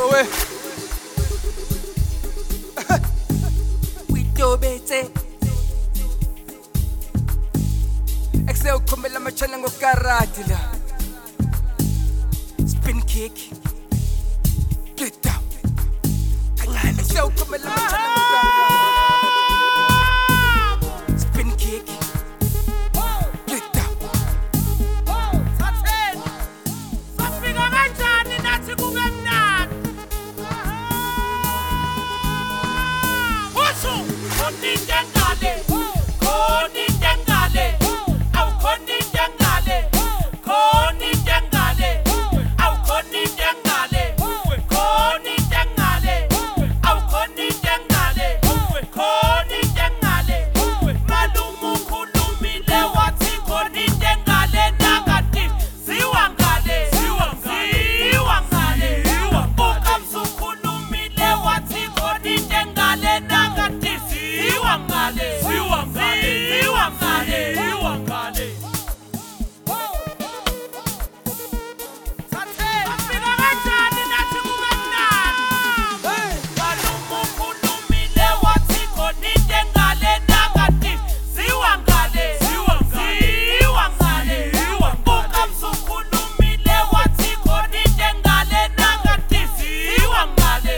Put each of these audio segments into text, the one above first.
boy. We do bete. Exe ukhomela machana ngokarati la. Spin kick. Get down. Kangane exe ukhomela machana ngokarati. Spin kick. Get down. Satheni. Safika kanjani nathi kube mnandi. Usho koninte ngale. Koninte ngale. Awu koninte ngale. Koninte ngale. Awu koninte ngale. Koninte ngale. Awu koninte ngale. Koninte ngale. Malumu khulumile wathi koninte ngale nakati. Ziwa ngale. Ziwa ngale. Ukamsu khulumile wathi koninte ngale nakati. Ziwa ngale. Ziwa ngale. Safika kanjani nathi kube mnandi. Malumu khulumile wathi koninte ngale nakati. Ziwa ngale. Ukamsu khulumile wathi koninte ngale nakati. Ziwa ngale.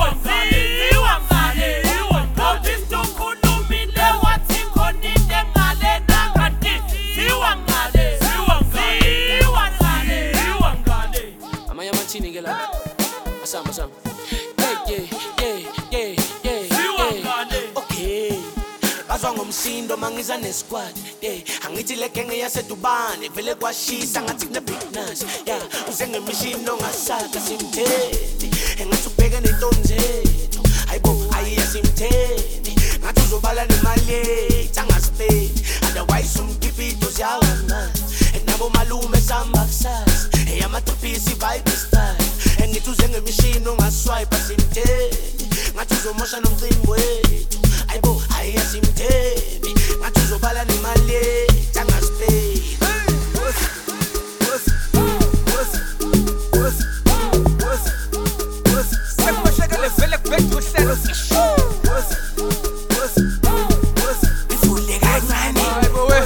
Bodisto khulumile wathi koninte ngale nakati. Ziwa ngale. Amanye amathini ke la. Asamba. Okay. Bazwa ngomsindo mangiza nesquad. Angithi le genge yasedubane vele kwashisa ngathi kune big nuts. Yeah, uze ngemishini ongasaka simtheni. Engathi ubheke nentonzethu. Hayibo ayiyasimtheni. Ngathi uzobala nemali ethu angaspendi. Otherwise umkhipito ziyawamnandi. Nabo malume samba kusasa. Eyamatripisi vibe style. Engithi uze ngemishini ongaswipe simtheni. Ngathi uzomosha nomcimbi wethu. Hayibo ayiyasimtheni. Ngathi uzobala nemali ethu angaspendi. Sekushaka levele kubethu uhlelo. Ivule kancane. Hayibo we.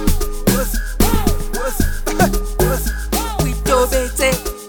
We do bete.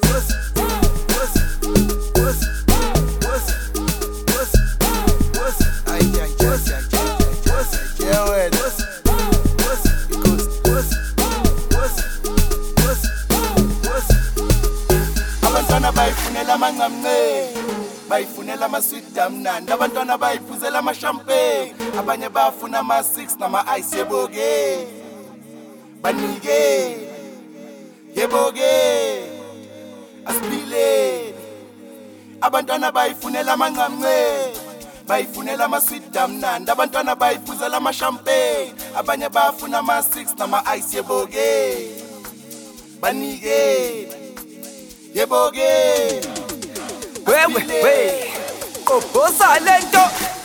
Abantwana bayifunela amanqamnqe, bayifunela ama-sweet amnandi. Abantwana bayiphuzela ama-champagne, abanye bafuna ama-6 nama-ice. Yebo-ke banike, yebo-ke asiphileni. Abantwana bayifunela amanqamnqe, bayifunela ama-sweet amnandi. Abantwana bayiphuzela ama-champagne, abanye bafuna ama-6 nama-ice. Yebo-ke banike, yebo-ke Wewe. Qoboza lento.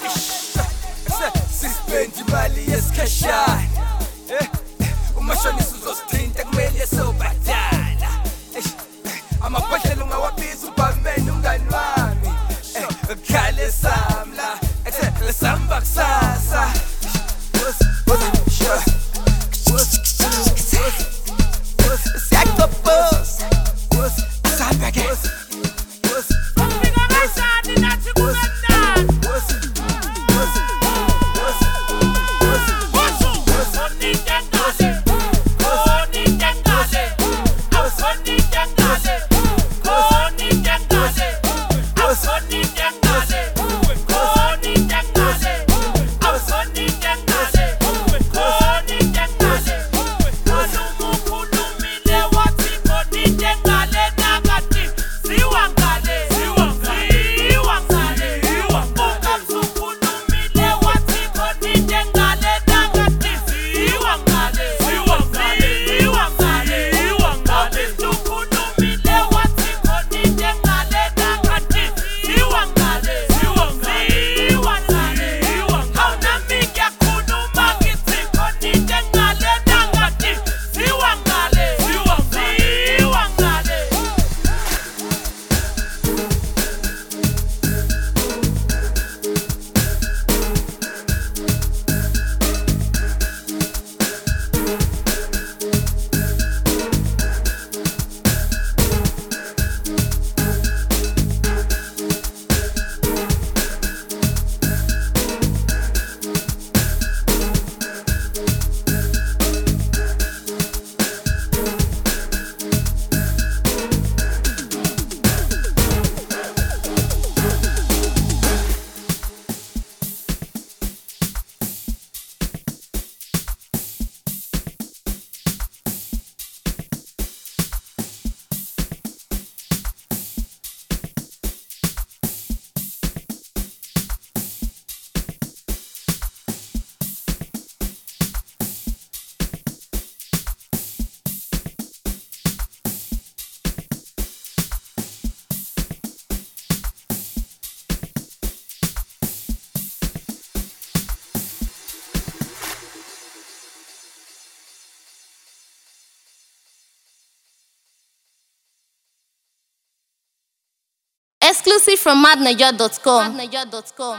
Sispendi imali yesikhashana. Umashonisa uzosithinta kumele sobhadala. Amabhodlela ungawabiza ubamene umngani wami. Khale samla, ethe samba kusasa. Siyakuboza. Asamba ke. Safika kanjani nathi kube mnandi. Usho Exclusive from madniger.com.